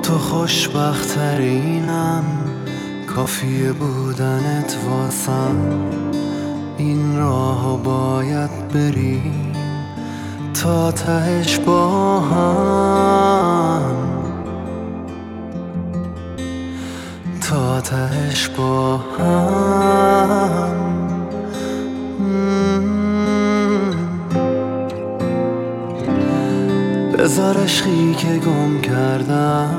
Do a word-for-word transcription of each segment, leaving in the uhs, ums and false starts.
تو خوشبخترینم، کافیه بودنت واسم. این راهو باید بریم تا تهش با هم، تا تهش با هم. بذار عشقی که گم کردم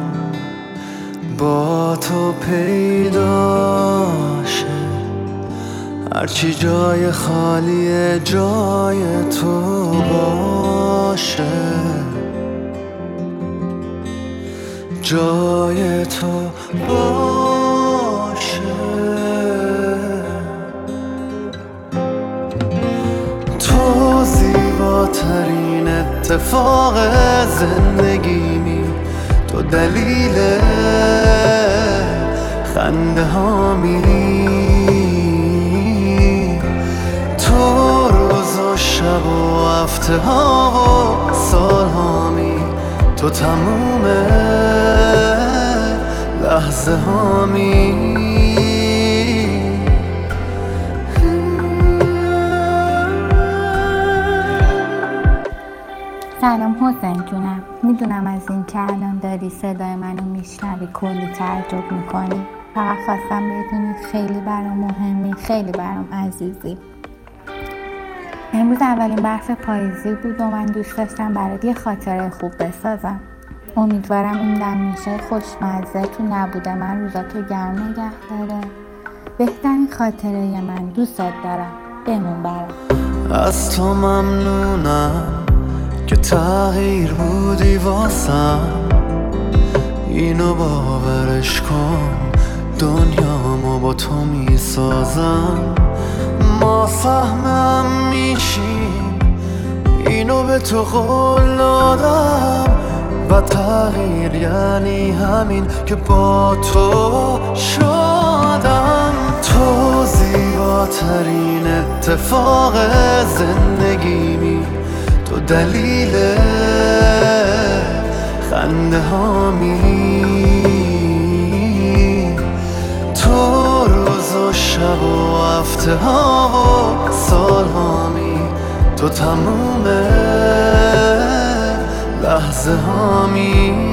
با تو پیداشه، هرچی جای خالیه جای تو باشه، جای تو باشه. تو زیباترین اتفاق زندگیمی، تو دلیل خنده هامی، تو روز و شب و هفته ها و سال هامی، تو تموم لحظه هامی. سلام حسین جونم، میدونم از این که الان داری صدای منو میشنوی کلی تعجب میکنی. فقط خواستم بدونی خیلی برام مهمی، خیلی برام عزیزی. امروز اولین برف پاییزی بود و من دوست داشتم برات یه خاطره خوب بسازم. امیدوارم این دمیشه خوشمزه تو نبوده من روزاتو گرم نگه داره. بهترین خاطره من، دوستت دارم، بمون برام. از تو ممنونم که تغییر بودی واسم، اینو باورش کن، دنیامو با تو میسازم. ما فهمم میشیم، اینو به تو قول دادم، و تغییر یعنی همین که با تو شدم. تو زیباترین اتفاق زندگیمی، تو دلیل خنده هامی، تو روز و شب و هفته ها و سال هامی، تو تموم لحظه هامی.